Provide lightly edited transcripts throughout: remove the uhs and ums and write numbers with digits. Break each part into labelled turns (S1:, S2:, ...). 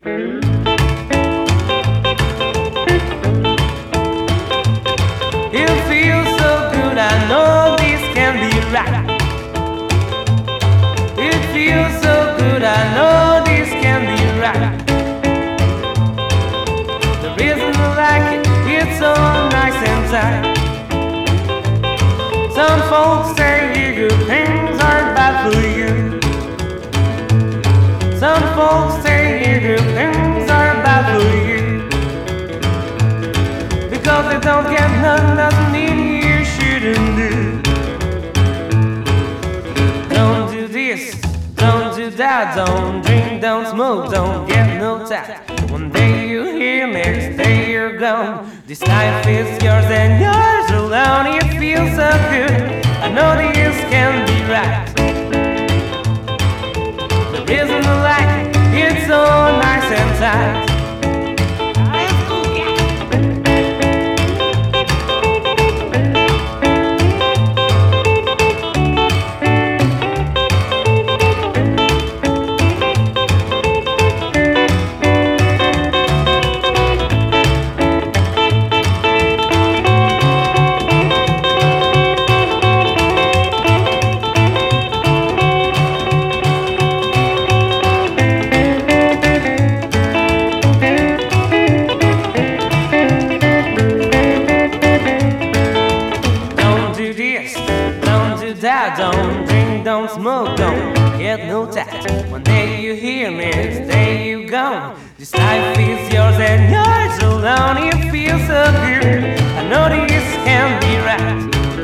S1: It feels so good, I know this can be right. It feels so good, I know this can be right. The reason I like it, it's so nice and tight. Some folks say good things are bad for you. Some folks say good things are bad for you, because they don't get nothing you shouldn't do. Don't do this, don't do that, don't drink, don't smoke, don't get no tap. One day you're here, next day you're gone. This life is yours and yours alone. It feels so good, I know this can be right. The reason I like it, it's so nice and tight. Don't drink, don't smoke, don't get no tax. One day you hear, next day you gone. This life is yours and yours alone. It feels so good, I know this can be right.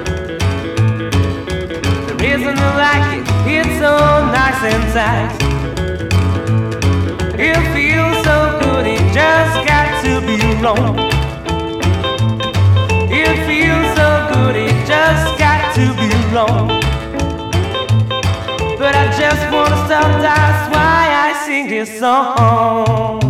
S1: The reason I like it, it's so nice and tight. It feels so good, it just got to be wrong. It feels so good, it just got to be wrong. But I just wanna stop, that's why I sing this song.